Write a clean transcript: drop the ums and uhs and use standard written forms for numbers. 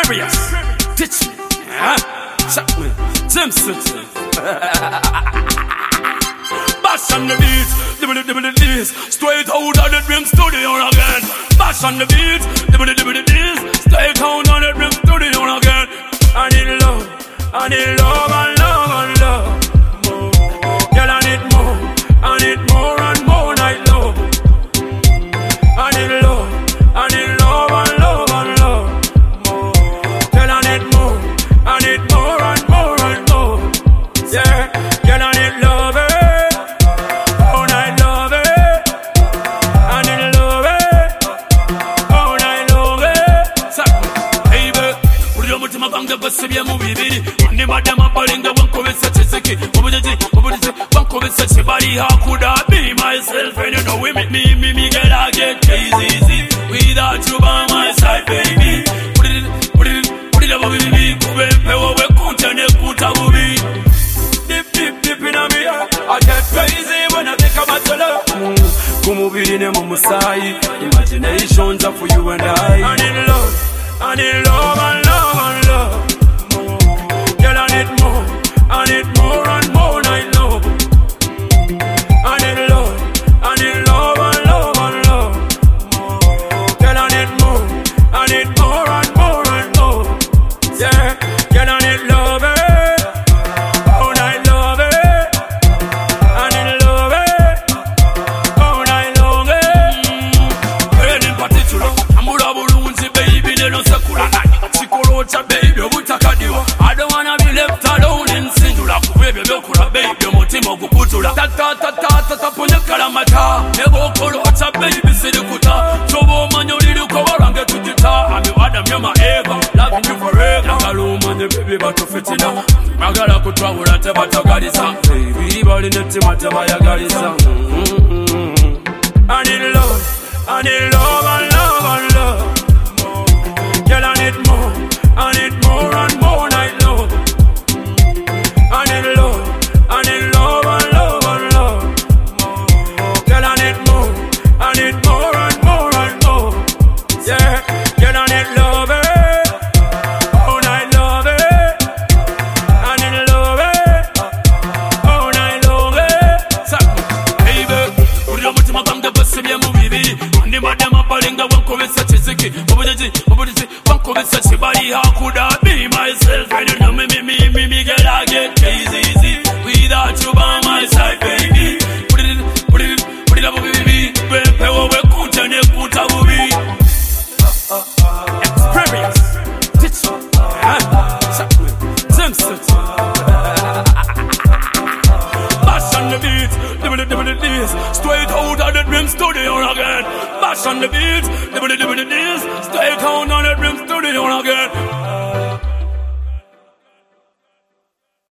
Experience. Teach me. Check me. Jim City. Bash on the beat. Dibble this. Straight out of the Dream Studio again. Bash on the beat. Dibble this. Straight out of the Dream Studio again. I need love. I need love and love and love. Girl, I need more. I need more and more night love. I need love. I need love and love and love. Girl, I need more. I need more and more and more. Yeah, girl, I need love it. All night love it. I need love it. All night love it. So, baby, put your mutima bang the best of your movie, baby. Money, madam, I'm balling the one COVID such a sicky. What would you say? One COVID such a body. How could I be myself? And you know, we make me, girl, I get crazy. Without you by my side, baby. Put it up, baby. Dip in a me, I get crazy when I think about your love. Come over in a mama side. Imaginations are for you and I. I need love. I need love and love and love. Girl, I need more. I need more and more night love. I need love. I need love and love and love. Girl, I need more. I need more and more and more. Yeah, girl, I need love it. All night love it. I need love it. All night long it. Girl, in particular, I'm all about baby, they don't say cool. Chikorocha, baby, utakadiwa. I don't wanna be left alone in singular. Baby, baby, mutimo kuputula. Ta punya kalamata. Nebo korocha, baby, sidikuta. Chobo manyoli kuwarange tutita. Ami wada myama eva, loving you forever. Kalumanye baby, batu fitina. Magala kutwawula te batagalisa. Baby, bali neti mate bayagalisa. I need love. I need love and love and love. Girl, I need more. I need more and more night love. I need love. I need love and love and love. Girl, I need more. I need more and more and more. Yeah, girl, I need love it. All night love it. I need love it. All night love it. So, baby, put your mutima bang the best of your movie, baby. And the madam up balling the one COVID such a sicky. What would you say? One COVID such a body. How could I be myself? And you know me, girl, I get crazy. Without you by my side, baby. Put it up, baby. Experience. Teach me. Jim City. Bash on the beat. Dibble this. Straight out of the Dream Studio again. Bash on the beat. Dibble this. Straight out of the Dream Studio again.